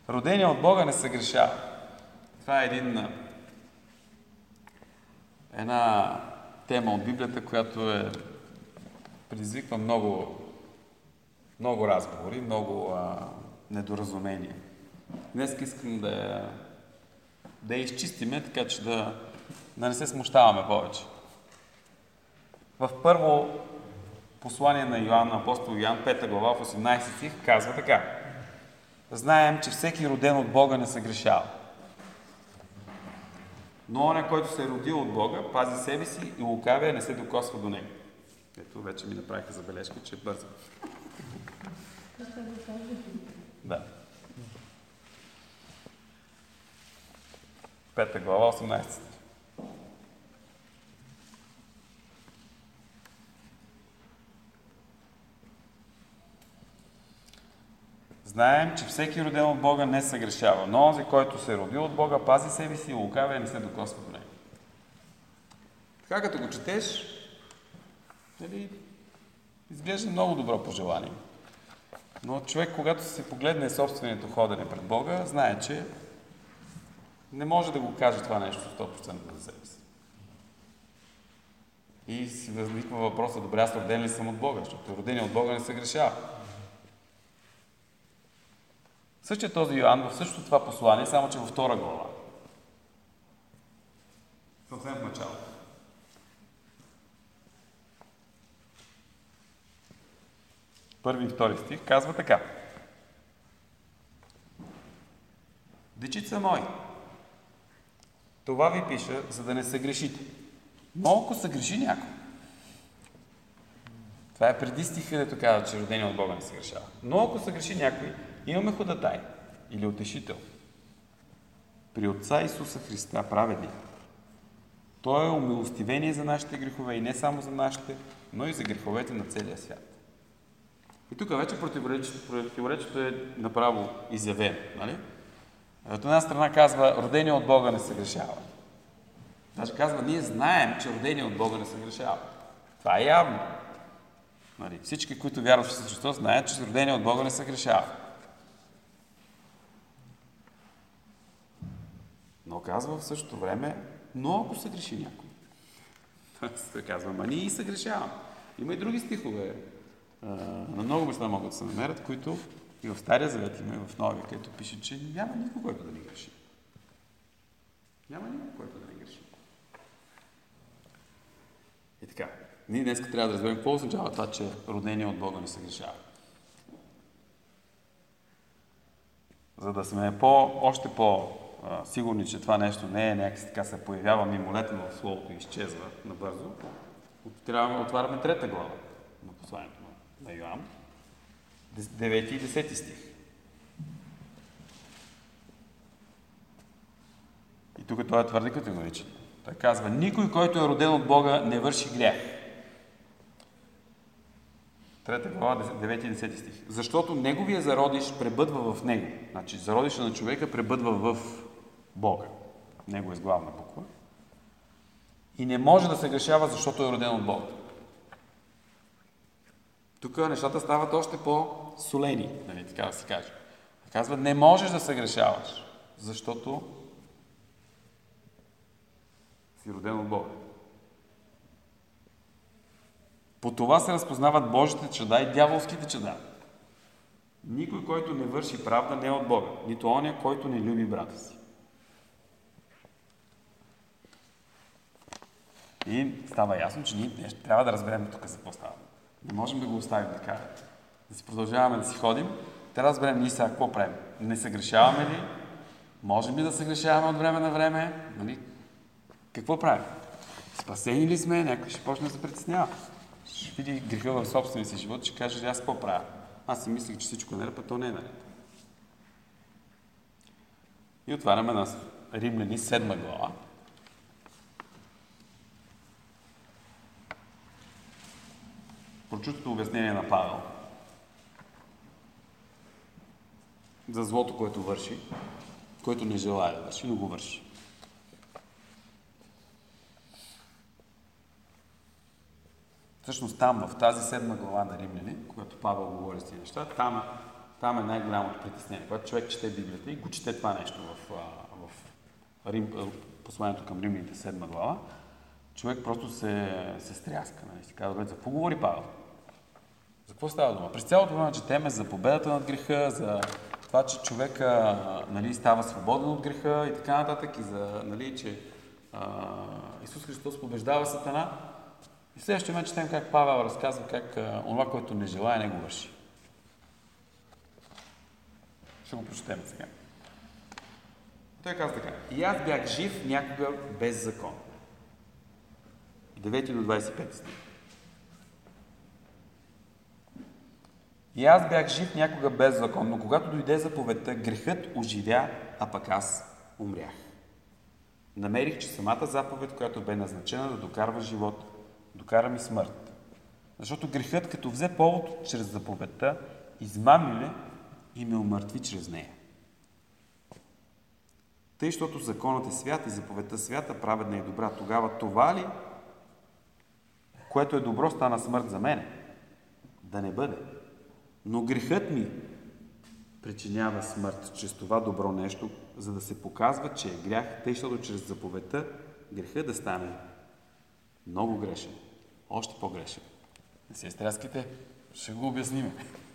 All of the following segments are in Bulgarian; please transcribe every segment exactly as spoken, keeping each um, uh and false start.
Родения от Бога не съгрешава. Това е един, една тема от Библията, която е, предизвиква много, много разговори, много а, недоразумения. Днес искам да я, да я изчистиме, така че да, да не се смущаваме повече. В първо послание на Йоан, апостол Йоан, пета глава, в осемнадесети стих, казва така: знаем, че всеки роден от Бога не съгрешава. Но оня, който се е родил от Бога, пази себе си и лукавия не се докосва до него. Ето, вече ми направиха забележка, че бързам. Да. Пета глава, осемнадесети стих. Знаем, че всеки роден от Бога не съгрешава, но онзи, който се е родил от Бога, пази себе си и лукавия не се докосва до него. Така като го четеш, нали, изглежда много добро пожелание. Но човек, когато се погледне собственото ходене пред Бога, знае, че не може да го каже това нещо сто процента за себе си. И си възниква въпроса: добре, аз роден ли съм от Бога? Защото родени от Бога не съгрешава. Същия този Йоан в същото това послание, само че във втора глава. Съвсем в началото. Първи и втори стих казва така: дечица мои, това ви пиша, за да не съгрешите. Но ако съгреши някой, това е преди стиха, където казва, че родени от Бога не съгрешава. Но ако съгреши някой, имаме ходатай или утешител при Отца Исуса Христа, праведник. Той е умилостивение за нашите грехове и не само за нашите, но и за греховете на целия свят. И тук вече противоречието е направо изявено. Нали? От една страна казва, родени от Бога не съгрешава. Даже казва, ние знаем, че родени от Бога не съгрешава. Това е явно. Нали? Всички, които вярват в Исус Христос, знаят, че родени от Бога не съгрешава. Но казва в същото време, но ако съгреши някой. Това казва, ма ние и съгрешаваме. Има и други стихове. На много места могат да се намерят, които и в Стария Завет има, и в Новия, където пише, че няма никой, който да ни греши. Няма никой, който да ни греши. И така, ние днес трябва да разберем какво означава това, че родение от Бога не съгрешава. За да сме по, още по-сигурни, че това нещо не е някакси така се появява мимолетно в Словото и изчезва набързо, трябва да отваряме трета глава на посланието на Йоан, девети и десети стих. И тук това е твърде категоричен. Той казва, никой, който е роден от Бога, не върши грях. Трета глава, девети и десети стих. Защото неговия зародиш пребъдва в него. Значи, зародиша на човека пребъдва в Бога. Него е с главна буква. И не може да се грешава, защото е роден от Бога. Тук нещата стават още по-солени, нали, така да се каже. Казва, не можеш да се грешаваш, защото си роден от Бога. По това се разпознават Божите чада и дяволските чада. Никой, който не върши правда, не е от Бога. Нито оня, който не люби брата си. И става ясно, че ние нещо трябва да разберем тук за какво става. Не можем да го оставим така. Да си продължаваме да си ходим. Трябва да разберем ние сега какво правим. Не съгрешаваме ли? Можем ли да съгрешаваме от време на време? Нали? Какво правим? Спасени ли сме? Някой ще почне да се притеснява. Ще види греха в собствения си живот, ще каже, аз какво правя? Аз си мислих, че всичко е наред, а то не е наред. И отваряме на Римляни седма глава. Прочутото обяснение на Павел за злото, което върши, което не желая да върши, но го върши. Всъщност там, в тази седма глава на Римляни, когато Павел говори с тези неща, там там е най-голямото притеснение. Когато човек чете Библията и го чете това нещо в, в Рим, посланието към Римляните, седма глава, човек просто се, се стряска. Нали? Си казва, за какво говори Павел? За какво става дума? През цялото време четеме за победата над греха, за това, че човека, нали, става свободен от греха и така нататък, и за, нали, че а, Исус Христос побеждава Сатана. И в следващия момент четем как Павел разказва как а, онова, което не желая, не го върши. Ще го прочетем сега. Той казва така. И аз бях жив някога без закон. девети до двадесет и пети стих. И аз бях жив някога без закон, но когато дойде заповедта, грехът оживя, а пък аз умрях. Намерих, че самата заповед, която бе назначена да докарва живот, докара ми смърт. Защото грехът, като взе повод чрез заповедта, измами ме и ме умъртви чрез нея. Тъй, защото законът е свят и заповедта свята, праведна и добра. Тогава това ли, което е добро, стана смърт за мене? Да не бъде. Но грехът ми причинява смърт чрез това добро нещо, за да се показва, че е грях, тъй, защото чрез заповедта грехът да стане много грешен, още по-грешен. Не се изтряскайте, ще го обясним.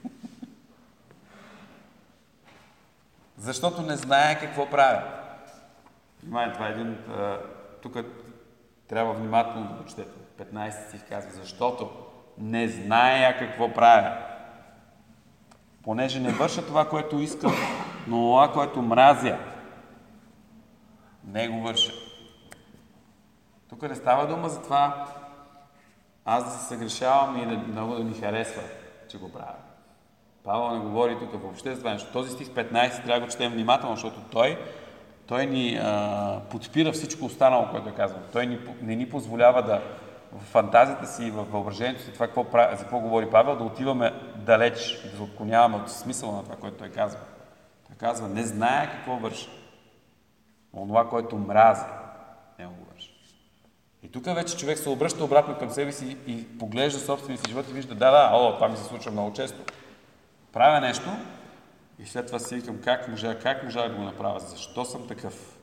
Защото не знае какво прави. Внимание, това е един... Тук трябва внимателно да го четете. петнадесети стих казва, защото не зная какво правя. Понеже не върша това, което искам, но това, което мразя, не го върша. Тук не става дума за това аз да се съгрешавам и да, много да ми харесва, че го правя. Павел не говори тук въобще за това нещо. Този стих петнадесети трябва да го четем внимателно, защото той, той ни а, подпира всичко останало, което е казано. Той ни, не ни позволява да в фантазията си, в въображението си, това, какво, за какво говори Павел, да отиваме далеч и да се отклоняваме от смисъла на това, което той казва. Той казва, не знае какво върши. Онова, което мрази, не го върши. И тук вече човек се обръща обратно към себе си и поглежда собствения си живот и вижда, да, да, о, това ми се случва много често. Правя нещо и след това си викам, как можа, как можа да го направя, защо съм такъв?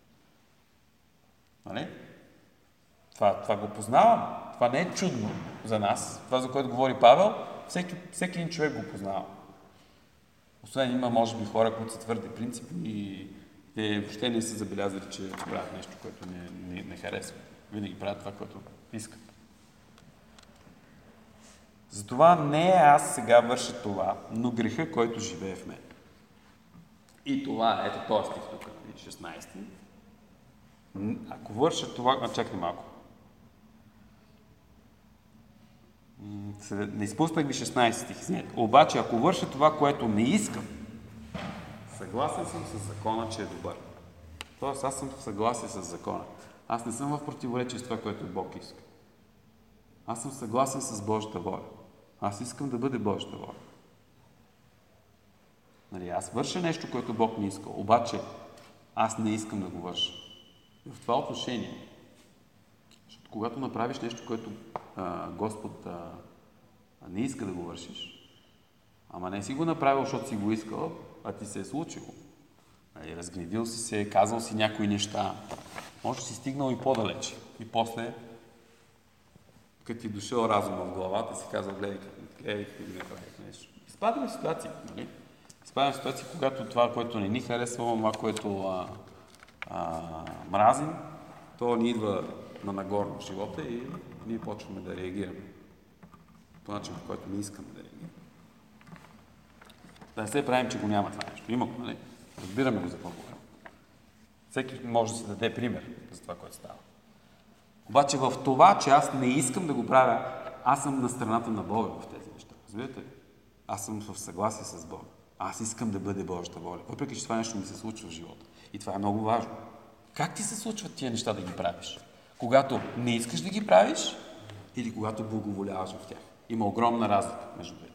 Нали? Това, това го познавам. Това не е чудно за нас. Това, за което говори Павел, всеки, всеки един човек го познава. Освен има, може би, хора, които са твърде принципни и те въобще не са забелязали, че правят нещо, което не, не, не харесва. Винаги правят това, което искат. Затова не аз сега върша това, но греха, който живее в мен. И това, ето този стих тук, шестнадесети. Ако върша това... А, чакай малко. Не изпуснах ви шестнадесети стих. Обаче, ако върша това, което не искам, съгласен съм с закона, че е добър. Тоест, аз съм в съгласие с закона. Аз не съм в противоречие с това, което Бог иска. Аз съм съгласен с Божията воля. Аз искам да бъде Божията воля. Нали, аз върша нещо, което Бог не иска, обаче аз не искам да го върша. И в това отношение, защото когато направиш нещо, което а, Господ а, не иска да го вършиш, ама не си го направил, защото си го искал, а ти се е случило. Нали, разгневил си се, казал си някои неща, може да си стигнал и по-далече. И после, като ти дошъл разума в главата, си казал, гледай, гледай, гледай, не правих нещо. Изпадаме в ситуации, нали? Изпадаме в ситуации, когато това, което не ни харесва, това, което а, а, мразим, то ни идва на нагорно в живота и ние почваме да реагираме по начин, по който не искаме да реагираме. Да не се правим, че го няма това нещо. Има го, нали? Разбираме го за какво говорим. Всеки може да се даде пример за това, което става. Обаче в това, че аз не искам да го правя, аз съм на страната на Бога в тези неща. Разбирате ли? Аз съм в съгласие с Бога. Аз искам да бъде Божията воля. Въпреки че това нещо ми се случва в живота. И това е много важно. Как ти се случват тия неща да ги правиш? Когато не искаш да ги правиш или когато благоволяваш в тях? Има огромна разлика между двете.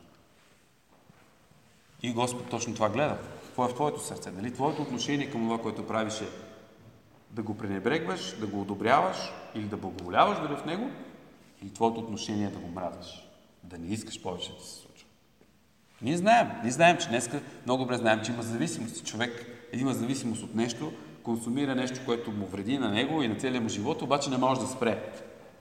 И Господ точно това гледа. Какво е в твоето сърце? Нали? Твоето отношение към това, което правиш е да го пренебрегваш, да го одобряваш или да благоволяваш дали в него, или твоето отношение е да го мразваш, да не искаш повече да се случва. Ние знаем, ние знаем, че днес много добре знаем, че има зависимост. Човек има зависимост от нещо, консумира нещо, което му вреди на него и на целия му живот, обаче не може да спре.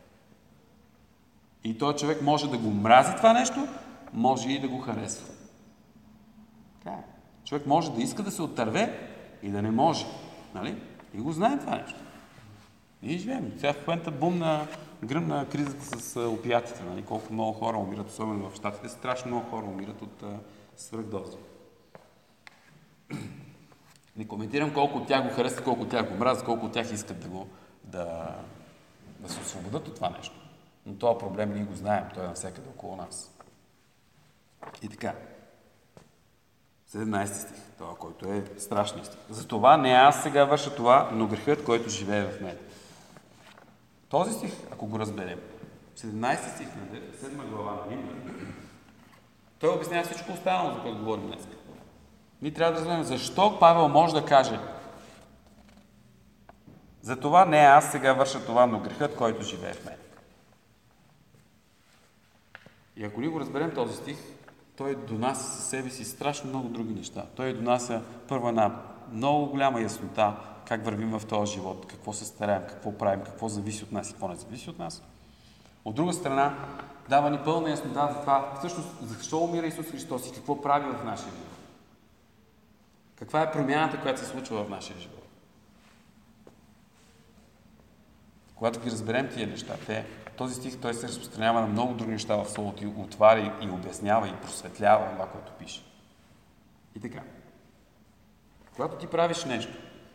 И този човек може да го мрази това нещо, може и да го харесва. Така е. Човек може да иска да се отърве и да не може. Нали? И го знаем това нещо. И живеем. Сега в момента бум на гръмна кризата с опиатите. Нали? Колко много хора умират, особено в Щатите. Страшно много хора умират от а, свръхдози. Не коментирам колко от тях го харесват, колко от тях го мразят, колко от тях искат да, го, да, да се освободят от това нещо. Но този проблем ние го знаем. Той е навсякъде около нас. И така. седемнайсети стих, това, който е страшният стих. Затова не аз сега върша това, но грехът, който живее в мен. Този стих, ако го разберем, седемнайсети стих на седма глава на Библия, той обяснява всичко останало, за което говорим днес. Ние трябва да разберем защо Павел може да каже: затова не аз сега върша това, но грехът, който живее в мен. И ако ние го разберем този стих, той донася със себе си страшно много други неща. Той донася първо една много голяма яснота как вървим в този живот, какво се стараем, какво правим, какво зависи от нас и какво не зависи от нас. От друга страна, дава ни пълна яснота за това, всъщност, защо умира Исус Христос и какво прави в нашия живот. Каква е промяната, която се случва в нашия живот. Когато ги разберем тия неща, те, този стих той се разпространява на много други неща в Словото и отваря и обяснява и просветлява това, което пише. И така. Когато ти правиш нещо,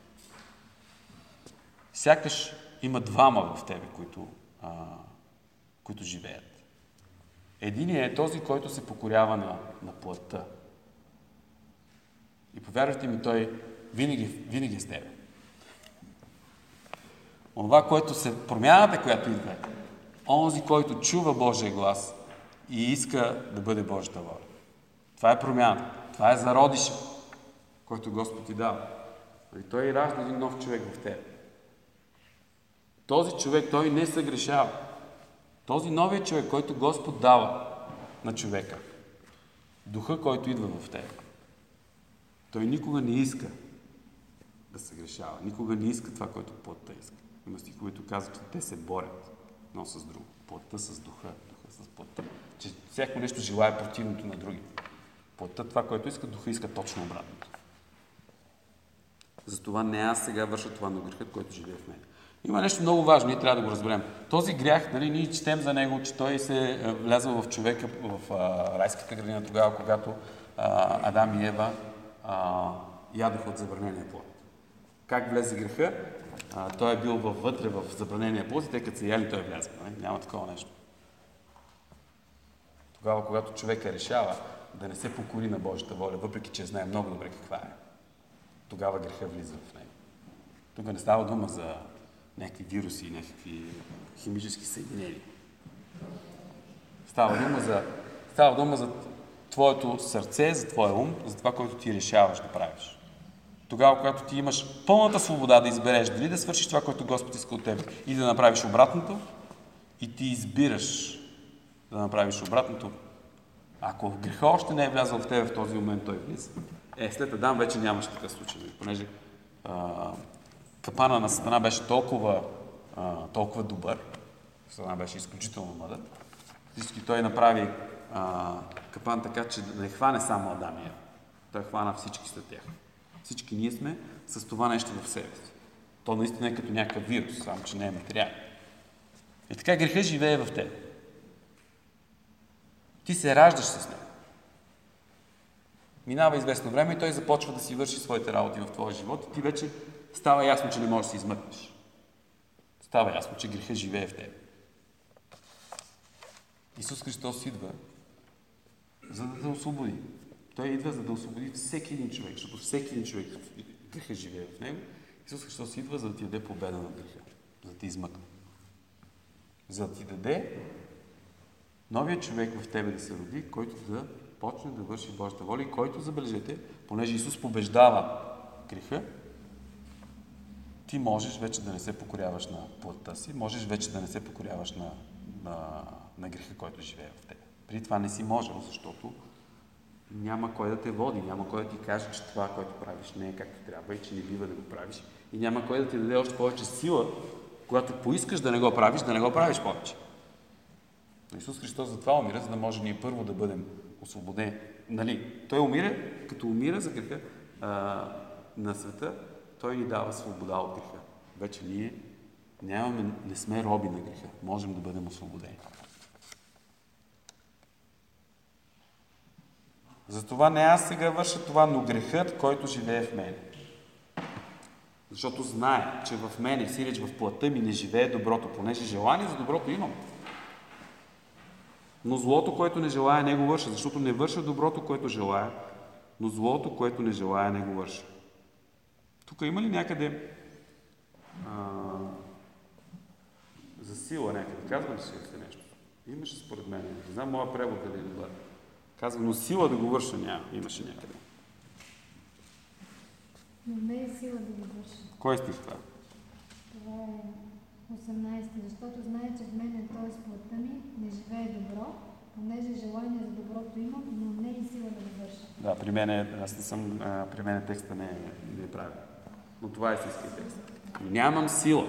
сякаш има двама в тебе, които, а, които живеят. Единият е този, който се покорява на, на плътта. И повярвайте ми, той винаги, винаги е с тебе. Онова, което се промяната, която идва, онзи, който чува Божия глас и иска да бъде Божията воля. Това е промяната. Това е зародиша, който Господ ти дава. И той ражда един нов човек в теб. Този човек, той не съгрешава. Този новият човек, който Господ дава на човека, духа, който идва в теб, той никога не иска да съгрешава. Никога не иска това, което плътта иска. Има стих, които казват, че те се борят едно с друго. Плътта с духа, духа с плътта. Че всяко нещо желае противното на други. Плътта това, което иска, духа иска точно обратното. Затова не аз сега върша това, но грехът, който живее в мен. Има нещо много важно, ние трябва да го разберем. Този грях, нали, ние четем за него, че той се е влязъл в човека в а, райската градина тогава, когато а, Адам и Ева а, ядоха от забранения плод. Как влезе греха? А, той е бил вътре в забранения плод и те като са яли, той е влязъл. Нали? Няма такова нещо. Тогава, когато човека решава да не се покори на Божията воля, въпреки че знае много добре каква е, тогава греха влиза в него. Тук не става дума за някакви вируси, някакви химически съединения. Става дума за, става дума за твоето сърце, за твоя ум, за това, което ти решаваш да правиш. Тогава, когато ти имаш пълната свобода да избереш дали да свършиш това, което Господ иска от теб и да направиш обратното, и ти избираш да направиш обратното, ако греха още не е влязъл в тебе в този момент, той влиза. Е, след Адам вече нямаше такъв случай, понеже а, капана на Сатана беше толкова, а, толкова добър, Сатана беше изключително мъдър, всички той направи а, капан така, че да не хване само Адам и Ева. Той хвана всички след тях. Всички ние сме с това нещо в себе си. То наистина е като някакъв вирус, само че не е материал. И така греха живее в теб. Ти се раждаш с него. Минава известно време и той започва да си върши своите работи в твоя живот и ти вече става ясно, че не можеш да се измъкнеш. Става ясно, че греха живее в теб. Исус Христос идва, за да те освободи. Той идва, за да освободи всеки един човек, защото всеки един човек греха живее в него. Исус Христос идва, за да ти даде победа над греха, за да те измъкне. За да ти даде новия човек в тебе да се роди, който да почне да върши Божията воля и който, забележете, понеже Исус побеждава греха, ти можеш вече да не се покоряваш на плътта си, можеш вече да не се покоряваш на, на, на греха, който живее в тебе. При това не си можел, защото няма кой да те води, няма кой да ти каже, че това, което правиш, не е както трябва и че не бива да го правиш. И няма кой да ти даде още повече сила, когато поискаш да не го правиш, да не го правиш повече. Исус Христос затова умира, за да може ние първо да бъдем освободени. Нали? Той умира, като умира за греха а, на света, той ни дава свобода от греха. Вече ние нямаме, не сме роби на греха. Можем да бъдем освободени. Затова не аз сега върша това, но грехът, който живее в мен. Защото знае, че в мене, сиреч в плътта ми, не живее доброто, понеже желание за доброто имам. Но злото, което не желая, не го върша, защото не върша доброто, което желая, но злото, което не желая, не го върша. Тук има ли някъде а, за сила някъде? Казва ли се нещо? Имаше според мен. Не знам, моя превод дали е добър. Казва, но сила да го върша няма. Имаше някъде. Но не е сила да го върша. Кой стих това? Това е осемнайсети. Защото знае, че в мен, т.е. плътта ми, не живее добро, понеже желание за доброто имам, но не е сила да го върша. Да, при мен, аз не съм, а, при мен текста не е, не е правилен. Но това е истинския текст. Нямам сила.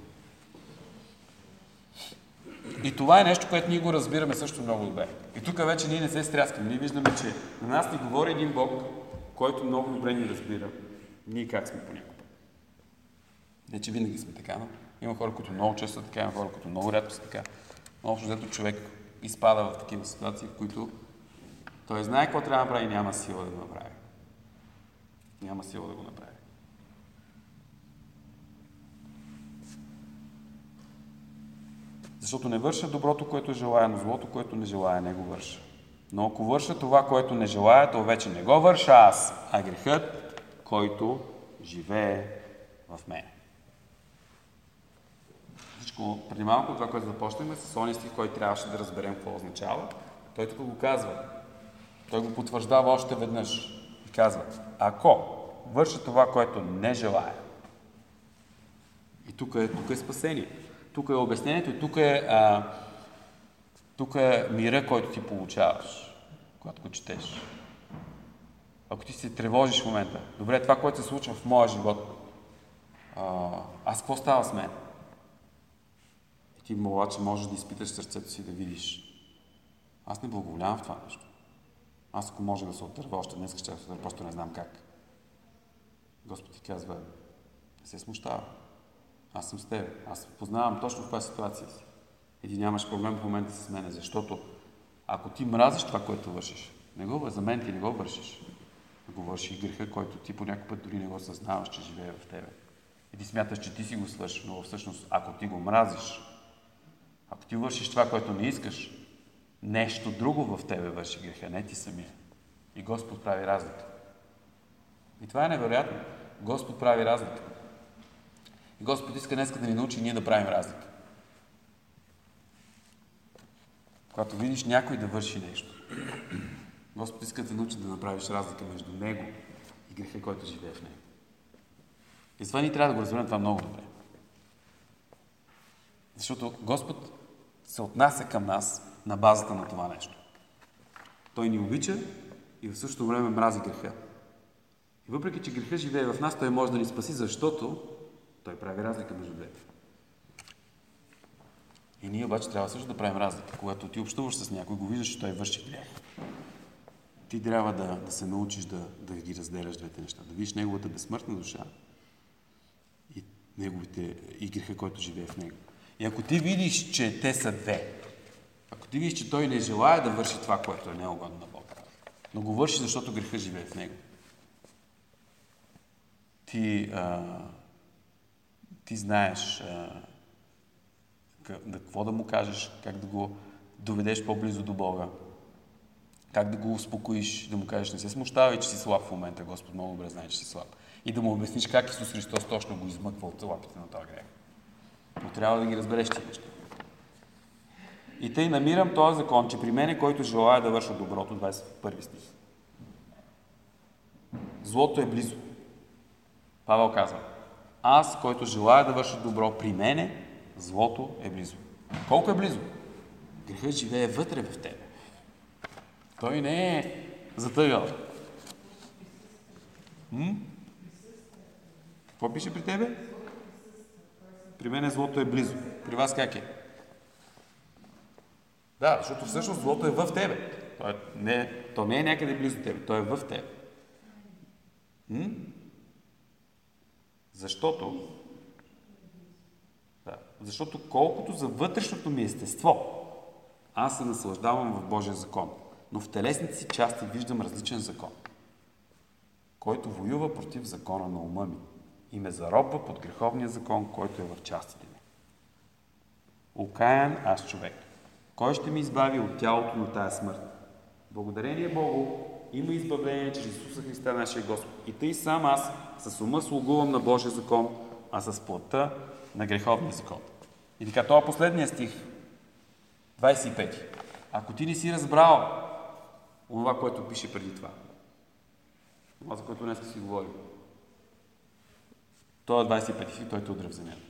И това е нещо, което ние го разбираме също много добре. И тук вече ние не се стряскаме. Ние виждаме, че на нас ни говори един Бог, който много добре ни разбира. Ние как сме понякога. Не, че винаги сме така, но има хора, които много често са така, има хора, които много рядко са така. Но общо взето човек изпада в такива ситуации, в които той знае какво трябва да направи и няма сила да го направи. Няма сила да го направи. Защото не върша доброто, което желая, но злото, което не желая, не го върша. Но ако върша това, което не желая, то вече не го върша аз, а грехът, който живее в мен. Всичко, преди малко това, което започнахме, с ония стих, който трябваше да разберем какво означава, той тук го казва. Той го потвърждава още веднъж. И казва, ако върша това, което не желая, и тук е, тук е спасение. Тук е обяснението и тук е, а, тук е мира, който ти получаваш, когато го четеш. Ако ти се тревожиш в момента, добре, това, което се случва в моя живот, а, аз какво става с мен? И ти обаче можеш да изпиташ сърцето си, да видиш. Аз не благоволявам в това нещо. Аз ако може да се отърва още днес, ще се отърва, просто не знам как. Господ ти казва, не се смущава. Аз съм с теб. Аз познавам точно в тази ситуация си. И ти нямаш проблем в момента с мене, защото ако ти мразиш това, което вършиш, не го, за мен ти не го вършиш. Го върши греха, който ти по някой път дори не го съзнаваш, че живее в тебе. И ти смяташ, че ти си го свършиш, но всъщност, ако ти го мразиш, ако ти вършиш това, което не искаш, нещо друго в тебе върши греха, не ти самия. И Господ прави разлика. И това е невероятно. Господ прави разлика. И Господ иска днес да ни научи ние да правим разлика. Когато видиш някой да върши нещо, Господ иска да научи да направиш разлика между него и греха, който живее в него. И това ние трябва да го разберем това много добре. Защото Господ се отнася към нас на базата на това нещо. Той ни обича и в същото време мрази греха. И въпреки, че греха живее в нас, той може да ни спаси, защото той прави разлика между двете. И ние обаче трябва също да правим разлика. Когато ти общуваш с някой, го виждаш, че той върши грех. Ти трябва да, да се научиш да, да ги разделяш двете неща. Да видиш неговата безсмъртна душа и, неговите, и греха, който живее в него. И ако ти видиш, че те са две, ако ти видиш, че той не желая да върши това, което е неугодно на Бога, но го върши, защото греха живее в него, ти, а, ти знаеш а, да, какво да му кажеш, как да го доведеш по-близо до Бога, как да го успокоиш, да му кажеш, не се смущавай, че си слаб в момента, Господ много добре знае, че си слаб. И да му обясниш как Исус Христос точно го измъква от лапите на този грех. Но трябва да ги разбереш ти неща. И тъй намирам този закон, че при мене, който желая да върша доброто, двадесет и първи стих. Злото е близо. Павел казва, аз, който желая да върша добро, при мене, злото е близо. Колко е близо? Грехът живее вътре в тебе. Той не е Затъгал. М? Какво пише при тебе? При мен злото е близо. При вас как е? Да, защото всъщност злото е в тебе. То, е, не, то не е някъде близо тебе, то е в тебе. М? Защото, да, защото колкото за вътрешното ми естество, аз се наслаждавам в Божия закон, но в телесните си части виждам различен закон, който воюва против закона на ума ми и ме заробва под греховния закон, който е в частите ми. Окаян аз човек. Кой ще ми избави от тялото на тая смърт? Благодарение Богу има избавление чрез Исуса Христа, нашия Господ. И тъй сам аз с ума слугувам на Божия закон, а с плътта на греховния закон. И така, това е последния стих, двадесет и пети. Ако ти не си разбрал това, което пише преди това, това, за което днес си говорим, той е двадесет и пети стих, той те удря в земята.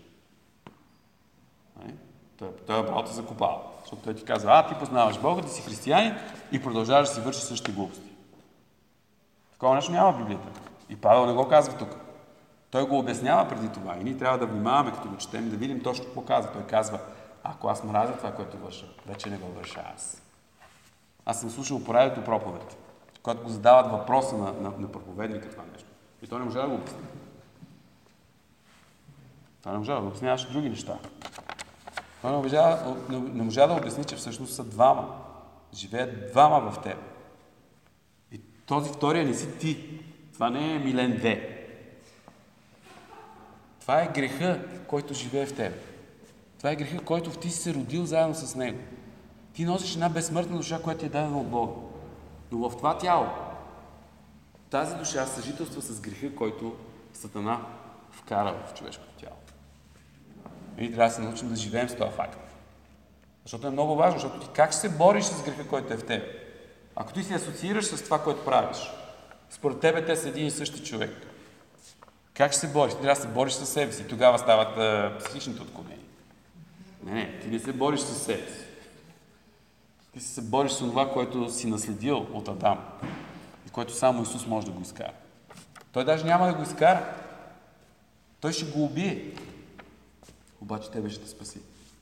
Той, той е брал те закопава. Защото той ти казва, а, ти познаваш Бога, ти си християнин и продължаваш да си вършиш същите глупости. Такова нещо няма в Библията. И Павел не го казва тук. Той го обяснява преди това. И ние трябва да внимаваме, като го четем, да видим точно какво казва. Той казва, ако аз мразя това, което върша, вече не го върша аз. Аз съм слушал по радиото проповед, когато го задават въпроса на, на, на проповедника това нещо. И той не може да го обясни. Той не може да го обясняваше други неща. Той не може, не, не може да обясни, че всъщност са двама. Живеят двама в теб. И този втория не си ти. Това не е Милен две. Това е греха, който живее в теб. Това е греха, който в ти си се родил заедно с него. Ти носиш една безсмъртна душа, която ти е дадена от Бога. Но в това тяло, тази душа съжителства с греха, който Сатана вкара в човешкото тяло. И трябва да се научим да живеем с този факт. Защото е много важно, защото ти как ще се бориш с греха, който е в теб? Ако ти се асоциираш с това, което правиш, според тебе те са един и същи човек. Как ще се бориш? Ти трябва да се бориш с себе си. Тогава стават а, психичните отклонения. Не, не, ти не се бориш с себе си. Ти се бориш с това, което си наследил от Адам и което само Исус може да го изкара. Той даже няма да го изкара. Той ще го убие. Обаче тебе ще те спаси.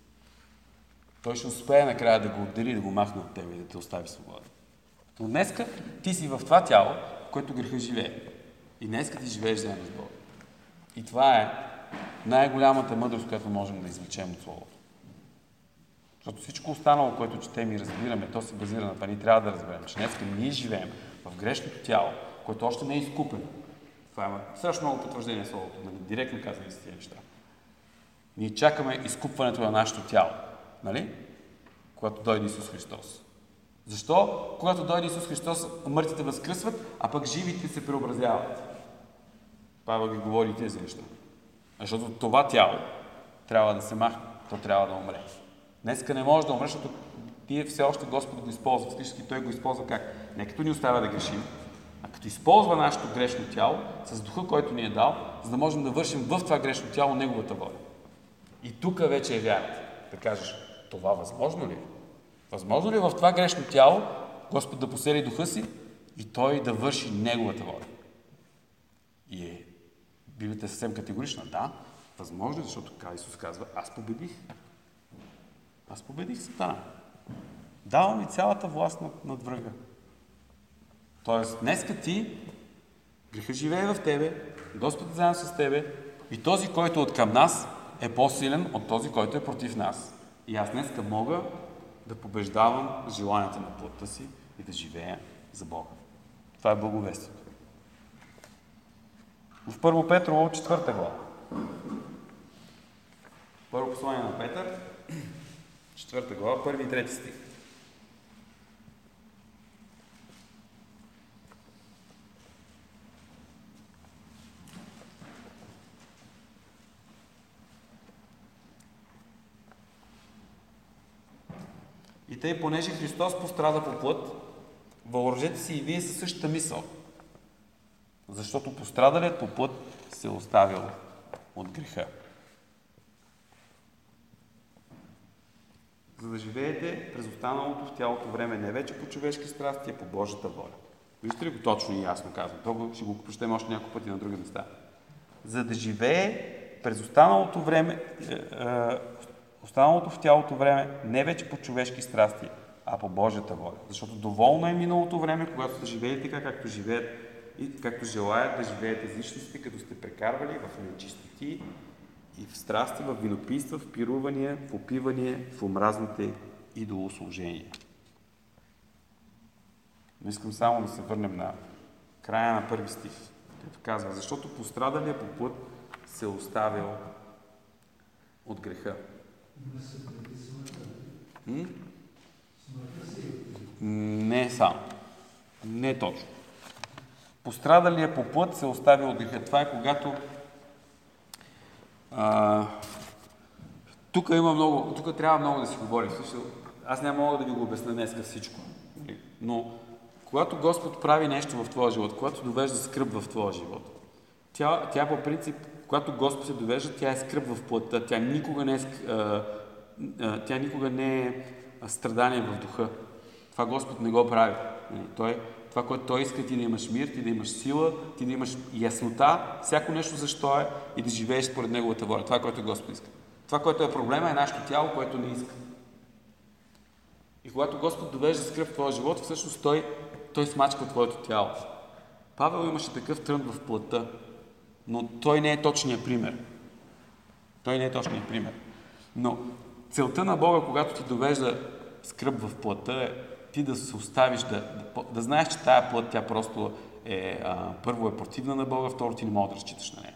Той ще успее накрая да го отдели, да го махне от тебе и да те остави свобода. Но днеска ти си в това тяло, в което греха живее. И днеска ти живееш заедно с Бога. И това е най-голямата мъдрост, която можем да извлечем от Словото. Защото всичко останало, което четем и разбираме, то се базира на това. Ние трябва да разберем, че днеска ние живеем в грешното тяло, което още не е изкупено. Това има страшно много потвърждение в Словото, нали? Директно казани с тези неща. Ние чакаме изкупването на нашето тяло, нали? Когато дойде Исус Христос. Защо? Когато дойде Исус Христос, мъртвите възкръсват, а пък живите се преобразяват. Павел ги говори и тези неща. Защото това тяло трябва да се махне, то трябва да умре. Днеска не може да умре, защото тие все още Господ го използва. Фактически Той го използва как? Не като ни оставя да грешим, а като използва нашето грешно тяло с духа, който ни е дал, за да можем да вършим в това грешно тяло Неговата воля. И тук вече е вярата. Да кажеш, това възможно ли? Възможно ли в това грешно тяло Господ да посели духа си и Той да върши Неговата воля? И е, Библията е съвсем категорична. Да, възможно е, защото Исус казва, аз победих. Аз победих Сатана. Давам ви цялата власт над, над врага. Тоест, днеска ти, греха живее в тебе, Господ е заедно с тебе и този, който е от към нас, е по-силен от този, който е против нас. И аз днеска мога да побеждавам желанията на плътта си и да живея за Бога. Това е благовестието. В Първо Петрово, четвърта глава. Първо послание на Петър, четвърта глава, първи и трети стих. И тъй, понеже Христос пострада по плът, въоръжете си и вие със същата мисъл. Защото пострадалият по плът се е оставил от греха. За да живеете през останалото в тялото време не вече по човешки страсти, а по Божията воля. Вижте ли го точно и ясно казвам? Това ще го прочетем още няколко пъти на други места. За да живее през останалото време, е, е, останалото в тялото време, не вече по човешки страсти, а по Божията воля. Защото доволно е миналото време, когато сте живели така, както живеят и както желаят да живеят езичниците, като сте прекарвали в нечистоти и в страсти, в винопийства, в пирувания, в опивания, в омразните идолослужения. Но искам само да се върнем на края на първи стих, който казва, защото пострадалия по път се оставил от греха. М? Не само. Не точно. Пострадалия по път се оставил от греха. Това е когато а, тук има много, тук трябва много да си говорим. Аз няма мога да ви го обясня днеска всичко. Но когато Господ прави нещо в твоя живот, когато довежда скръб в твоя живот, тя, тя по принцип, когато Господ се довежда, тя е скръб в плътта, тя никога не е, а, а, тя никога не е страдание в духа. Това Господ не го прави. Той, това, което Той иска, ти да имаш мир, ти да имаш сила, ти да имаш яснота, всяко нещо защо е и да живееш според Неговата воля. Това, което Господ иска. Това, което е проблема, е нашето тяло, което не иска. И когато Господ довежда скръб в твоя живот, всъщност Той, той смачква твоето тяло. Павел имаше такъв трън в плътта, но той не е точният пример. Той не е точният пример. Но целта на Бога, когато ти довежда скръб в плътта, е ти да се оставиш, да, да, да знаеш, че тая плът, тя просто е, а, първо е противна на Бога, второ ти не можеш да разчиташ на нея.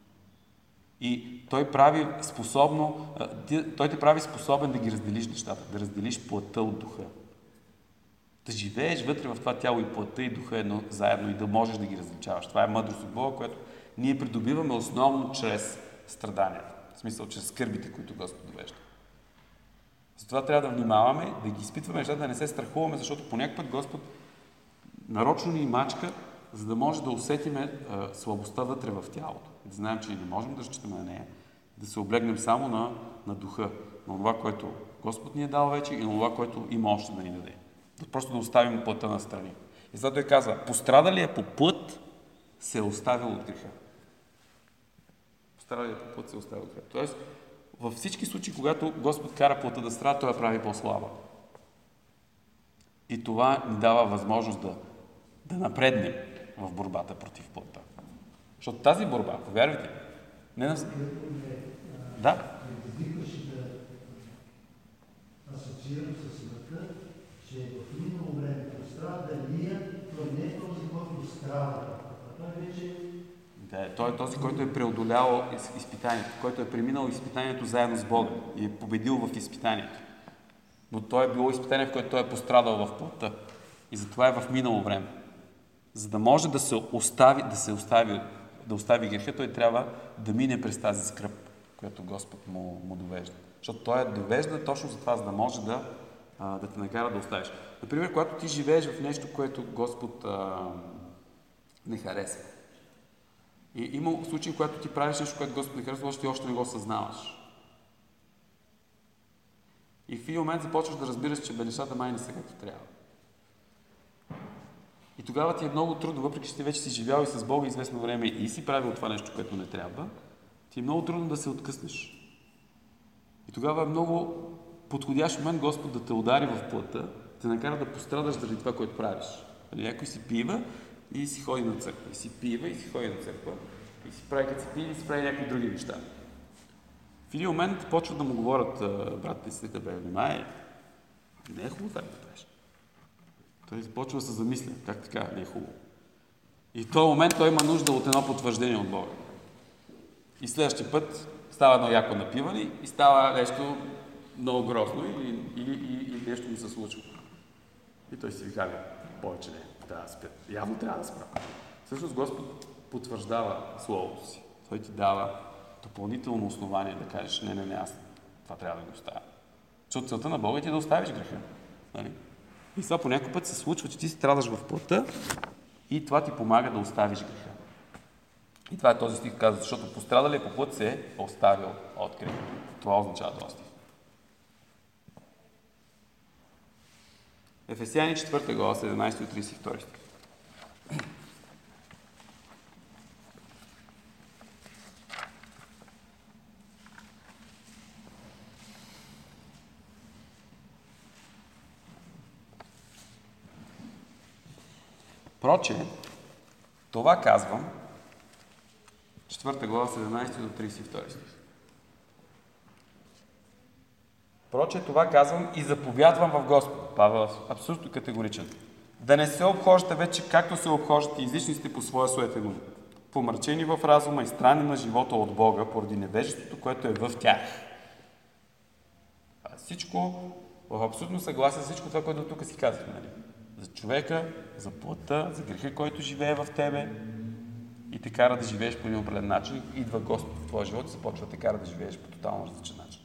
И той прави способно, а, ти, той те прави способен да ги разделиш нещата, да разделиш плътта от духа. Да живееш вътре в това тяло и плътта и духа едно заедно и да можеш да ги различаваш. Това е мъдрост от Бога, което ние придобиваме основно чрез страдания. В смисъл, чрез скърбите, които Господ довежда. Затова трябва да внимаваме, да ги изпитваме нещата, да не се страхуваме, защото по някакъв път Господ нарочно ни мачка, за да може да усетиме а, слабостта вътре в тялото. Да знаем, че не можем да разчитаме на нея, да се облегнем само на, на духа, на това, което Господ ни е дал вече и на това, което има още да ни даде. Просто да оставим плътта на страни. И затова той казва, пострадалия по път се е оставил от греха. Пострадалия по път се е оставил от греха. Тоест, във всички случаи, когато Господ кара плътта да страда, той я прави по-слаба. И това ни дава възможност да, да напреднем в борбата против плътта. Защото тази борба, повярвайте, не на... Да? Асоциирам с смъртта, че в минало време пострадалия, той не е този, който страда, а той вече... Да, той е този, който е преодолял изпитанието, който е преминал изпитанието заедно с Бога и е победил в изпитанието. Но той е било изпитание, в което той е пострадал в плътта. И затова е в минало време. За да може да се остави, да се остави, да остави греха, той трябва да мине през тази скръб, която Господ му, му довежда. Защото той е довежда точно за това, за да може да, а, да те накара да оставиш. Например, когато ти живееш в нещо, което Господ а, не харесва. И има случаи, когато ти правиш нещо, което Господ не харесва, още ти още не го съзнаваш. И в един момент започваш да разбираш, че бе нещата май не са както трябва. И тогава ти е много трудно, въпреки че ти вече си живял и с Бога известно време и си правил това нещо, което не трябва, ти е много трудно да се откъснеш. И тогава е много подходящ момент Господ да те удари в плътта, те накара да пострадаш заради това, което правиш. Някой си пива и си ходи на църква. И си пива и си ходи на църква. И си прави, като си пие, и си прави някакви други неща. В един момент почват да му говорят братите си, да бе, внимай, не е хубаво това да правиш. Той започва да се замисля, как така не е хубаво. И в този момент той има нужда от едно потвърждение от Бога. И следващия път става едно яко напиване и става нещо много грозно или, или, или, или нещо му се случва. И той си вика, повече не, трябва да спя. Явно трябва да спра. Всъщност Господ потвърждава Словото си. Той ти дава допълнително основание да кажеш, не, не, не, аз това трябва да го оставя. Защото целта на Бога е ти да оставиш греха. Нали? И това по някой път се случва, че ти страдаш в плътта и това ти помага да оставиш греха. И това е този стих казва, защото пострадалия по път се е оставил от греха. Това означава този стих. Ефесяни четвърта глава, седемнайсети до трийсет и втори стих. Проче, това казвам, четвърта глава, седемнадесети до тридесет и втори стих. Проче, това казвам и заповядвам в Господа. Павел е абсолютно категоричен. Да не се обхождате вече, както се обхождате езичниците по своя суетен ум, помърчени в разума и страни на живота от Бога, поради невежеството, което е в тях. А всичко, в абсолютно съгласие с всичко това, което тук си казахме. Нали? За човека, за плътта, за греха, който живее в тебе и те кара да живееш по един определен начин. Идва Господ в твоя живот и започва да те кара да живееш по тотално различен начин.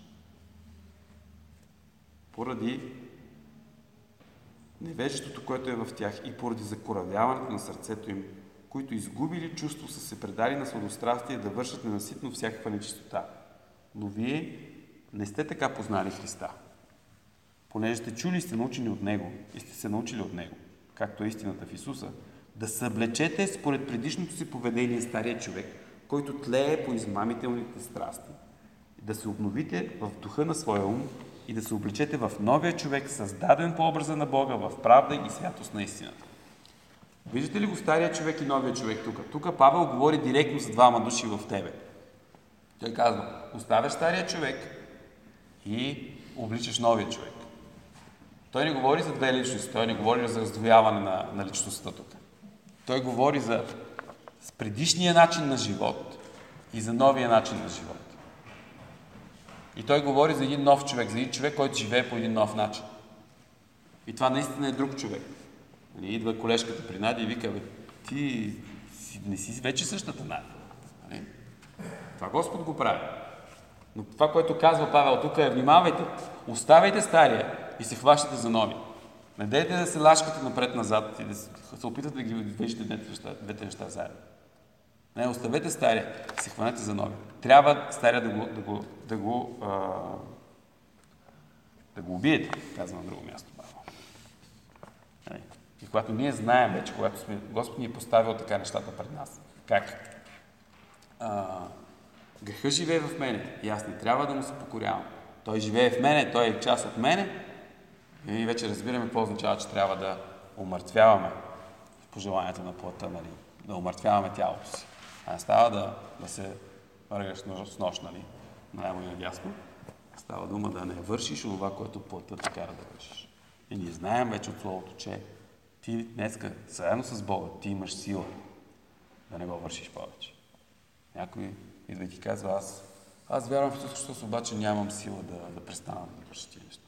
Поради невежеството, което е в тях и поради закоравяването на сърцето им, които изгубили чувство, са се предали на сладострастие да вършат ненаситно всякаква нечистота. Но вие не сте така познали Христа, понеже сте чули и сте научени от Него и сте се научили от Него, както е истината в Исуса, да съблечете според предишното си поведение стария човек, който тлее по измамителните страсти, да се обновите в духа на своя ум и да се облечете в новия човек, създаден по образа на Бога, в правда и святост на истината. Виждате ли го стария човек и новия човек тук? Тук Павел говори директно за двама души в тебе. Той казва, оставяш стария човек и обличаш новия човек. Той не говори за две личности, той не говори за раздвояване на, на личността тук. Той говори за предишния начин на живот и за новия начин на живот. И той говори за един нов човек, за един човек, който живее по един нов начин. И това наистина е друг човек. Идва колежката при Надя и вика, бе, ти не си вече същата Надя. Това Господ го прави. Но това, което казва Павел тук е, внимавайте, оставяйте стария и се хващате за нови. Не дейте да се лашкате напред-назад и да се опитате да ги виждате двете неща, двете неща заедно. Не, оставете стария и се хванете за нови. Трябва стария да го, да го, да го, а, да го убиете, казва на друго място Павел. И когато ние знаем вече, когато сме, Господ ни е поставил така нещата пред нас, как а, греха живее в мене и аз не трябва да му се покорявам. Той живее в мене, той е част от мене и ние вече разбираме какво означава, че трябва да умъртвяваме пожеланията на плътта, нали? Да умъртвяваме тялото си. А не става да, да се въргаш с нощ, нали? Наляво и надясно. Става дума да не вършиш това, което плътта те кара да вършиш. И ние знаем вече от Словото, че ти днеска, заедно с Бога, ти имаш сила да не го вършиш повече. Някой идва и ти казва, аз, аз вярвам в Исус Христос, обаче нямам сила да, да престана да върша тия неща.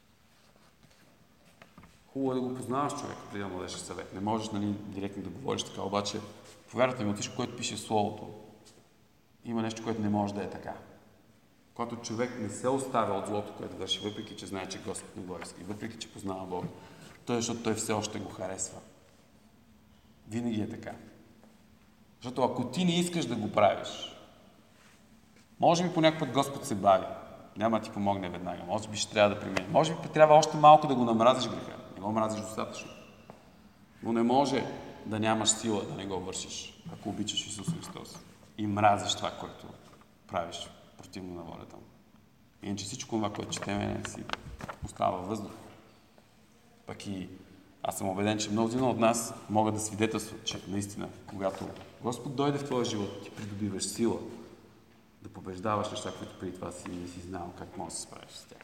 Хубаво е да го познаваш човек, преди да му дадеш съвет. Не можеш, нали, директно да говориш така, обаче повярвайте ми, от всичко, което пише в Словото, има нещо, което не може да е така. Когато човек не се оставя от злото, което върши, въпреки че знае, че Господ не го иска, въпреки че познава Бога, той, защото той все още го харесва. Винаги е така. Защото ако ти не искаш да го правиш, може би по някакъв път Господ се бави. Няма да ти помогне веднага. Може би ще трябва да премине. Може би трябва още малко да го намразиш греха. Не го мразиш достатъчно. Но не може да нямаш сила да не го вършиш, ако обичаш Исус Христос. И мразиш това, което правиш противно на волята му. Иначе всичко това, което четеме, си остава въздух. Пък и аз съм убеден, че мнозина от нас могат да свидетелстват, че наистина, когато Господ дойде в твоя живот, ти придобиваш сила да побеждаваш неща, които преди това си не си знал как можеш да се справиш с тях.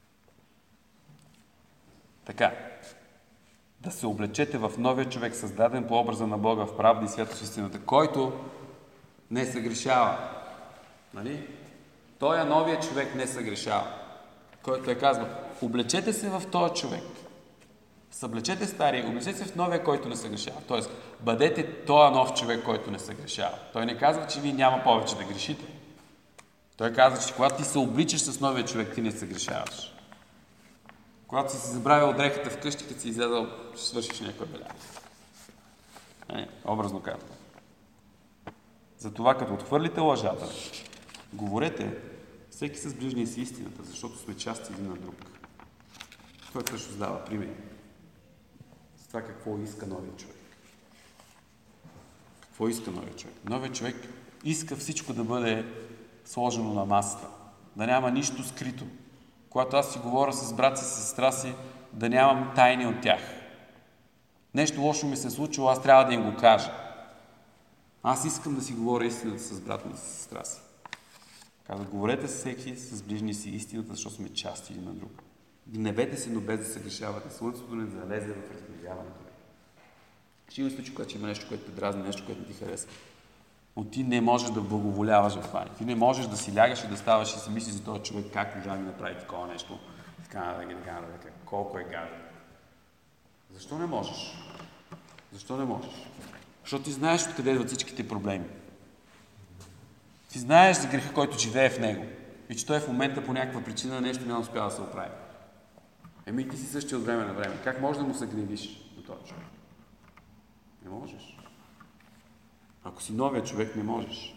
Така, да се облечете в новия човек, създаден по образа на Бога в правда и святост истината, който не съгрешава. Нали? Той новия човек не съгрешава. Който е казва, облечете се в този човек. Съблечете стария, облечете се в новия, който не съгрешава. Тоест, бъдете този нов човек, който не съгрешава. Той не казва, че ви няма повече да грешите. Той казва, че когато ти се обличаш с новия човек, ти не съгрешаваш. Когато си се забравил дрехата вкъщи, като си излязал, ще свършиш някой беля. Не, образно казвам. Затова, като отхвърлите лъжата, говорете всеки с ближния си истината, защото сме части един на друг. Той също дава пример. За това какво иска новия човек. Какво иска новия човек? Новия човек иска всичко да бъде сложено на масата. Да няма нищо скрито. Когато аз си говоря с брат си, с сестра си, да нямам тайни от тях. Нещо лошо ми се е случило, аз трябва да им го кажа. Аз искам да си говоря истината с брат ми и с сестра си. Казва, говорете с всеки, с ближни си истината, защото сме части един на друг. Гневете се, но без да се грешавате. Слънцето не залезе в разгневяването. Ще има случай, когато има нещо, което те дразни, нещо, което не ти харесва. Но ти не можеш да благоволяваш в това. Ти не можеш да си лягаш и да ставаш и си мислиш за този човек, как можа да ми направи такова нещо. Така нататък, така нататък. Колко е гаден. Защо не можеш? Защо не можеш? Защото ти знаеш откъде идват всичките проблеми. Ти знаеш за греха, който живее в него. И че той в момента по някаква причина нещо не успява да се оправи. Еми ти си същия от време на време. Как можеш да му се гневиш на този човек? Не можеш. Ако си новия човек, не можеш.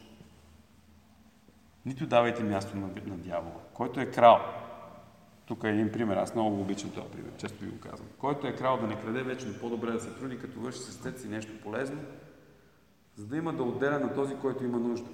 Нито давайте място на, на дявола. Който е крал. Тук е един пример. Аз много обичам този пример. Често ви го казвам. Който е крал да не краде вечно, по-добре да се труди, като върши с ръцете си нещо полезно, за да има да отделя на този, който има нужда.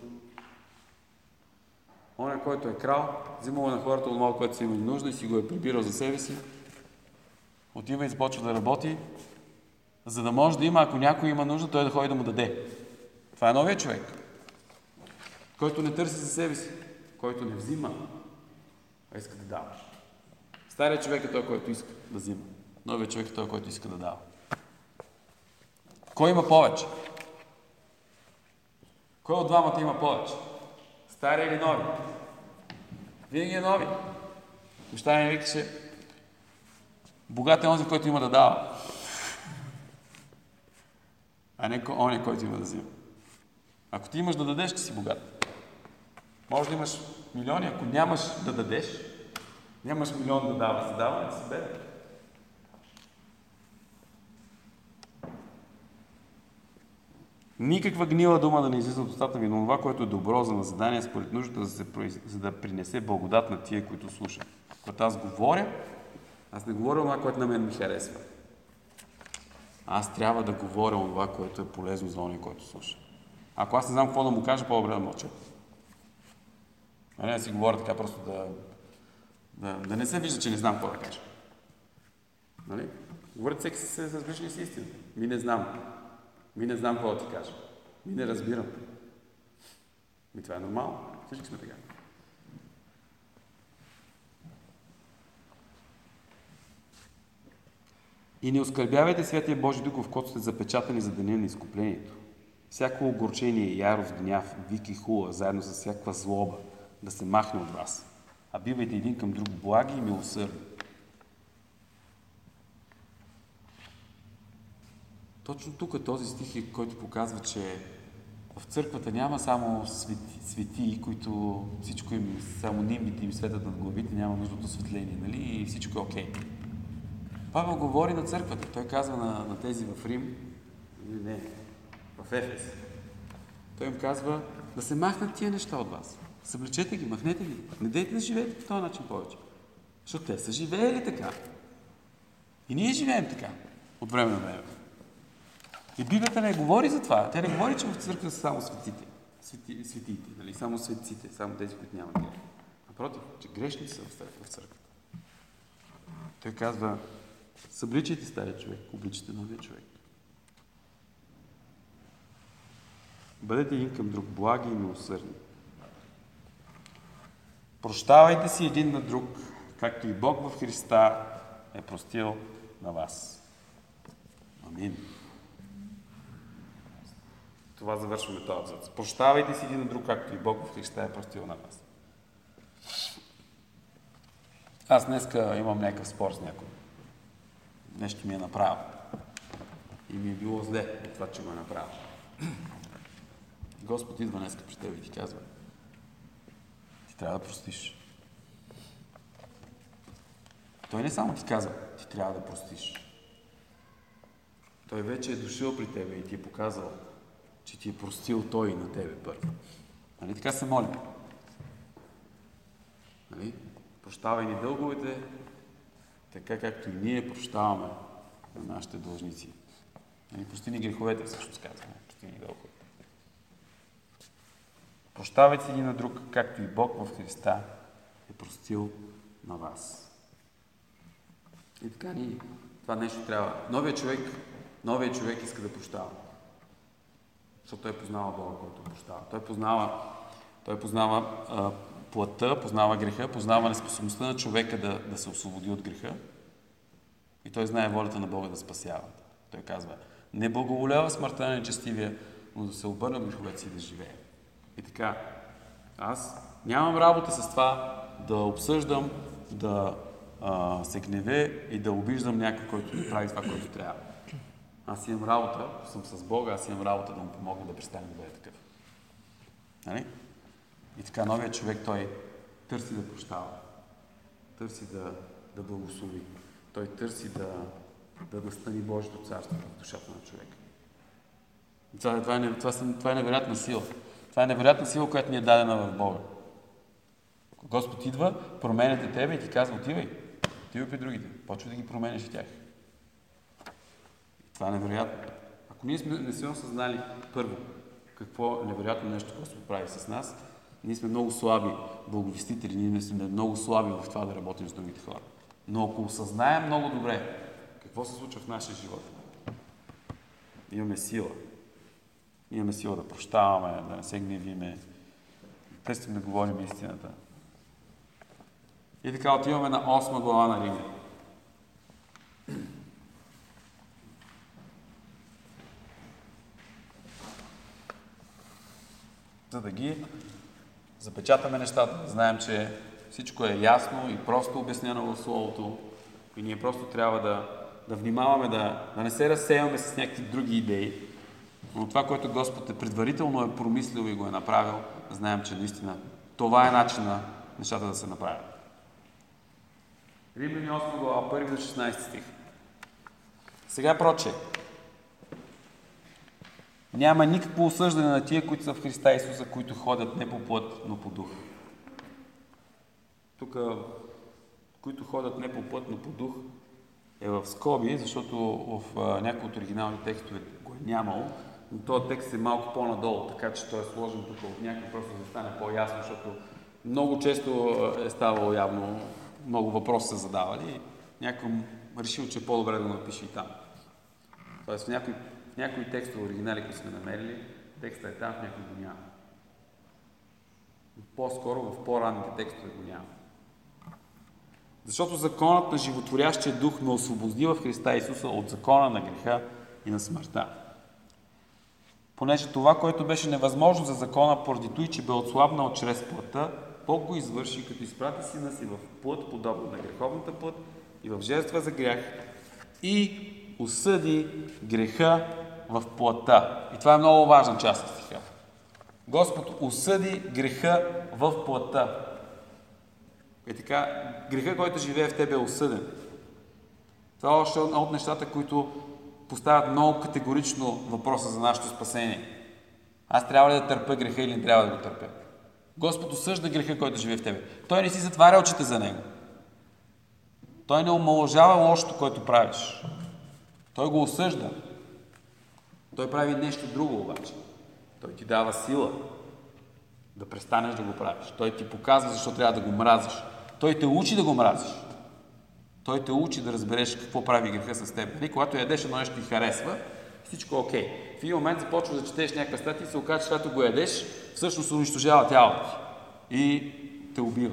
Оня, който е крал, взимал на хората от малко, което са имали нужда и си го е прибирал за себе си. Отива и започва да работи, за да може да има, ако някой има нужда, той да ходи да му даде. Това е новия човек, който не търси за себе си, който не взима, а иска да дава. Старият човек е той, който иска да взима. Новият човек е той, който иска да дава. Кой има повече? Кой от двамата има повече? Стария или нови? Винаги е нови. Баща ми викаше, богат е онзи, който има да дава. А не оня, който има да взима. Ако ти имаш да дадеш, ти си богат. Може да имаш милиони, ако нямаш да дадеш, нямаш милион да даваш за даване, си беден. Никаква гнила дума да не излиза от устата ви, но това, което е добро за назидание, според нуждата, за, за да принесе благодат на тия, които слушат. Когато аз говоря, аз не говоря това, което на мен ми харесва. Аз трябва да говоря това, което е полезно за ония, който слуша. Ако аз не знам какво да му кажа, по-добре да мълча. А не да си говоря така, просто да, да, да не се вижда, че не знам какво да кажа. Нали? Говорят всеки с, с ближния си истина. Ми не знам. Ми не знам какво да ти кажа. Ми не разбирам. Ми това е нормално. Всички сме така. И не оскърбявайте Святия Божи Дух, в който сте запечатани за деня на изкуплението. Всяко огорчение, ярост, гняв, вик и хула, заедно с всякаква злоба, да се махне от вас. А бивайте един към друг благи и милосърдни. Точно тук този стих е, който показва, че в църквата няма само свети, светии, които всичко им, само нимбите им светят над главите, няма нужда от осветление, нали? И всичко е окей. Okay. Павел говори на църквата. Той казва на, на тези в Рим, не, в Ефес. Той им казва да се махнат тия неща от вас. Съблечете ги, махнете ги. Не дейте да живеете по този начин повече. Защото те са живеели така. И ние живеем така. От време на време. И Библията не говори за това. Тя не говори, че в църква са само светите. Свети, светите, нали? Само светците, само тези, които нямат грех. Напротив, че грешни са в църквата. Той казва, събличайте стария човек, обличайте новия човек. Бъдете един към друг, благи и милосърдни. Прощавайте си един на друг, както и Бог в Христа е простил на вас. Амин. Това завършваме този абзац. Прощавайте си един на друг, както и Бог в Христа е простил на вас. Аз днеска имам някакъв спор с някой. Нещо ми е направил. И ми е било зле от това, че го е направил. Господ идва днеска при теб и ти казва, ти трябва да простиш. Той не само ти казва, ти трябва да простиш. Той вече е дошъл при тебе и ти е показал, че ти е простил той на тебе първо. Нали така се молим? Нали? Прощавай ни дълговете, така както и ние прощаваме на нашите длъжници. Нали? Прости ни греховете, всъщност казваме. Прости ни дълговете. Прощавайте си един на друг, както и Бог в Христа е простил на вас. И така ни, това нещо трябва. Новият човек Новият човек иска да прощава. Защото той познава Бога, който прощава. Той познава, той познава а, плътта, познава греха, познава неспособността на човека да, да се освободи от греха. И той знае волята на Бога да спасява. Той казва, не благоволява смъртта на нечестивия, но да се обърне от греховете си и да живее. И така, аз нямам работа с това да обсъждам, да а, се гневе и да обиждам някой, който не прави това, което трябва. Аз имам работа, съм с Бога, аз имам работа да му помогна да престане да бъде такъв. Нали? И така, новият човек, той търси да прощава, търси да, да благослови, той търси да, да настани Божието царство в душата на човека. Това, това, е, това, това, това е невероятна сила. Това е невероятна сила, която ни е дадена в Бога. Господ идва, променяте тебе и ти казва, отивай, отивай при другите, почвай да ги променяш и тях. Това е невероятно. Ако ние сме, не сме осъзнали първо какво е невероятно нещо, Господ прави с нас, ние сме много слаби благовестители, ние сме много слаби в това да работим с другите хора. Но ако осъзнаем много добре какво се случва в нашия живот, имаме сила. Имаме сила да прощаваме, да не се гневиме, търсим да говорим истината. И така отиваме на осма глава на Римляни. За да ги запечатаме нещата, да знаем, че всичко е ясно и просто обяснено в Словото и ние просто трябва да, да внимаваме, да, да не се разсеяме с някакви други идеи, но това, което Господ е предварително е промислил и го е направил, да знаем, че наистина това е начинът нещата да се направят. Римляни осма глава, първи до шестнадесети стих. Сега проче. Няма никакво осъждане на тия, които са в Христа Исуса, които ходят не по плът, но по дух. Тук, които ходят не по плът, но по дух, е в скоби, защото в някои от оригинални текстове го е нямало, но този текст е малко по-надолу, така че той е сложен тук от някой, просто за да стане по-ясно, защото много често е ставало явно, много въпроси са задавали и някой решил, че е по-добре да напише и там. Тоест в някои, в някои текстове оригинали, които сме намерили, текстът е там, в някой го няма. По-скоро в по-ранните текстове го няма. Защото законът на животворящия дух ме освободи в Христа Исуса от закона на греха и на смъртта. Понеже това, което беше невъзможно за закона, поради той, че бе отслабнал чрез плътта, Бог го извърши, като изпрати сина си в плът, подобно на греховната плът, и в жертва за грях, и осъди греха в плътта. И това е много важна част от стиха. Господ осъди греха в плътта. И така, греха, който живее в тебе, е осъден. Това е още едно от нещата, които поставят много категорично въпроса за нашето спасение. Аз трябва ли да търпя греха или не трябва да го търпя? Господ осъжда греха, който живее в тебе. Той не си затваря очите за него. Той не омаловажава лошото, което правиш. Той го осъжда. Той прави нещо друго обаче. Той ти дава сила да престанеш да го правиш. Той ти показва защо трябва да го мразиш. Той те учи да го мразиш. Той те учи да разбереш какво прави греха с теб. И когато ядеш едно нещо ти харесва, всичко е окей. В един момент започваш да четеш някаква статия и се оказва, че когато го ядеш, всъщност унищожава тялото ти и те убива.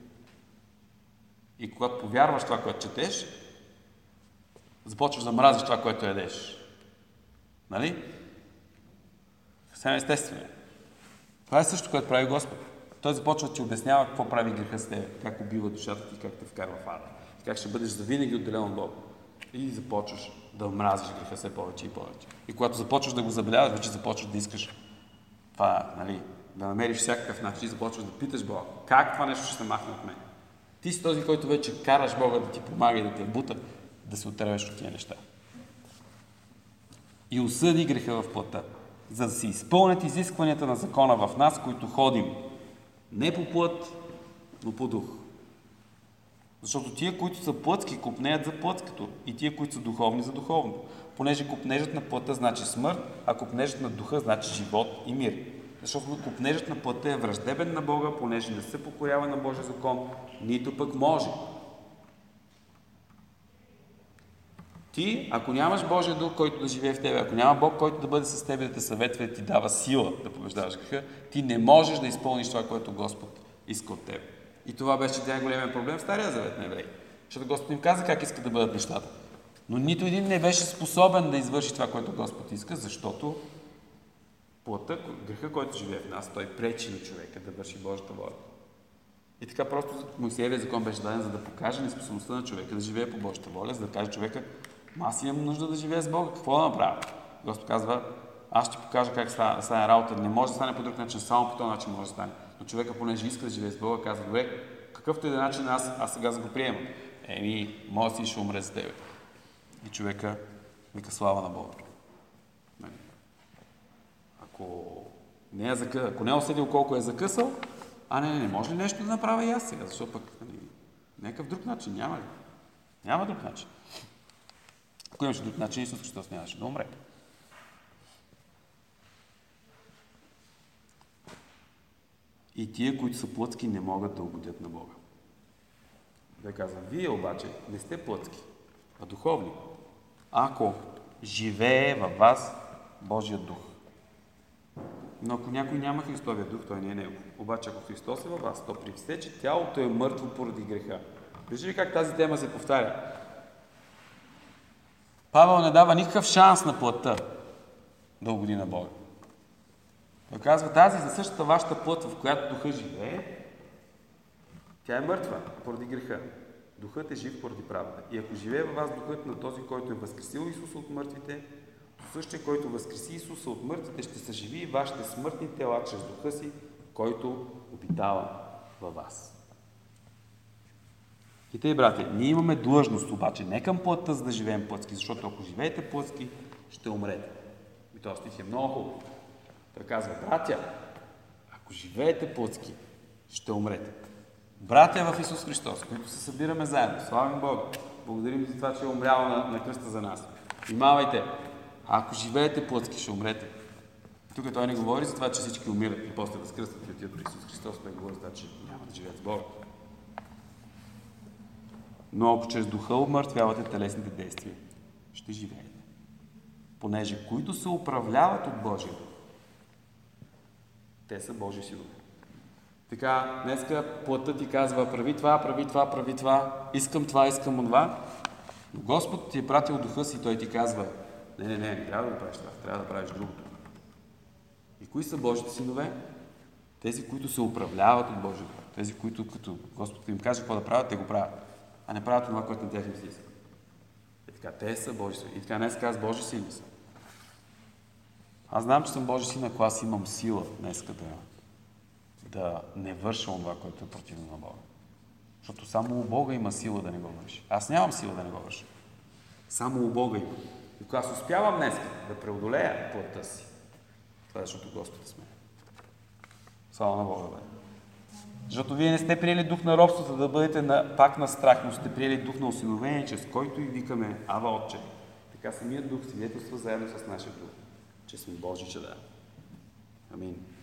И когато повярваш това, което четеш, започваш да мразиш това, което ядеш. Нали? Съвсем естествено. Това е също, което прави Господ. Той започва да ти обяснява какво прави греха с теб, как убива душата ти, как те вкарва в ада. Как ще бъдеш завинаги отделен от Бога. И започваш да мразиш греха все повече и повече. И когато започваш да го забеляваш, вече започваш да искаш това, нали, да намериш всякакъв начин и започваш да питаш Бога. Как това нещо ще се махне от мен? Ти си този, който вече караш Бога да ти помага и да те бута, да се отървеш от тия неща. И осъди греха в плътта, за да се изпълнят изискванията на закона в нас, които ходим не по плът, но по дух. Защото тия, които са плътски, копнеят за плътското, и тия, които са духовни, за духовното. Понеже копнежът на плътта значи смърт, а копнежът на духа значи живот и мир. Защото копнежът на плътта е враждебен на Бога, понеже не се покорява на Божия закон, нито пък може. Ти, ако нямаш Божия дух, който да живее в тебе, ако няма Бог, който да бъде с тебе, да те съветва и ти дава сила да побеждаваш греха, ти не можеш да изпълниш това, което Господ иска от теб. И това беше най-големият проблем в Стария завет на евреи. Защото Господ им каза как иска да бъдат нещата. Но нито един не беше способен да извърши това, което Господ иска, защото плътта, греха, който живее в нас, той пречи на човека да върши Божията воля. И така просто Моисеевият закон беше даден, за да покаже неспособността на човека да живее по Божията воля, за да каже човека: аз имам нужда да живея с Бога, какво да направя? Господ казва: аз ще покажа как стане, стане работа. Не може да стане по друг начин, само по този начин може да стане. Но човека, понеже иска да живее с Бога, казва: добре, какъвто и да начин, аз, аз сега за го приемам. Еми, моят си ще умре за тебе. И човека вика: слава на Бога. Ако не е, закъ... Ако не е усетил колко е закъсал, а не, не, не, може ли нещо да направя и аз сега? Защо пък някакъв друг начин? Няма ли? Няма друг начин. Ако имаше друг начин, Исус Христос нямаше да умре. И тия, които са плътски, не могат да угодят на Бога. Да казвам, вие обаче не сте плътски, а духовни. Ако живее във вас Божия дух. Но ако някой няма Христовия дух, той не е него. Обаче ако Христос е във вас, то при все, че тялото е мъртво поради греха. Виждате ли как тази тема се повтаря? Павел не дава никакъв шанс на плътта да угоди на Бога. Той казва: тази за същата вашата плът, в която духа живее, тя е мъртва поради греха. Духът е жив поради правда. И ако живее във вас духът на този, който е възкресил Исуса от мъртвите, то същия, който възкреси Исуса от мъртвите, ще съживи и вашите смъртни тела чрез духа си, който обитава във вас. И тъй, брате, ние имаме длъжност обаче не към плътта, за да живеем плътски, защото ако живеете плътски, ще умрете. И този стих е много хубаво. Той казва: братя, ако живеете плътски, ще умрете. Братя в Исус Христос, които се събираме заедно, славим Бога, благодарим за това, че е умрял на, на кръста за нас. Внимавайте, ако живеете плътски, ще умрете. Тук той не говори за това, че всички умират и после възкръснат и отидат при Исус Христос, той говори за това, че няма да живеят с Бога. Но ако чрез духа умъртвявате телесните действия, ще живеете. Понеже които се управляват от Божия дух, те са Божии синове. Така, днеска плътта ти казва: прави това, прави това, прави това, искам това, искам онова. Но Господ ти е пратил духа си и той ти казва: не, не, не, не трябва да правиш това, трябва да правиш другото. И кои са Божите синове? Тези, които се управляват от Божия дух. Тези, които като Господ им каже какво да правят, те го правят. А не правят това, което на тях им се иска. И така, те са Божи сини. И така, днес казва: Божи сини са. Аз знам, че съм Божи син, ако аз имам сила днеска да, да не върша това, което е противно на Бога. Защото само у Бога има сила да не го върши. Аз нямам сила да не го върша. Само у Бога има. И когато аз успявам днес да преодолея плътта си, това е защото Господ е с мен. Слава на Бога, бе. Защото вие не сте приели дух на робство, за да бъдете на, пак на страх, но сте приели дух на осиновение, чрез който и викаме: Ава, Отче. Така самият дух свидетелства заедно с нашия дух, че сме Божи чеда. Амин.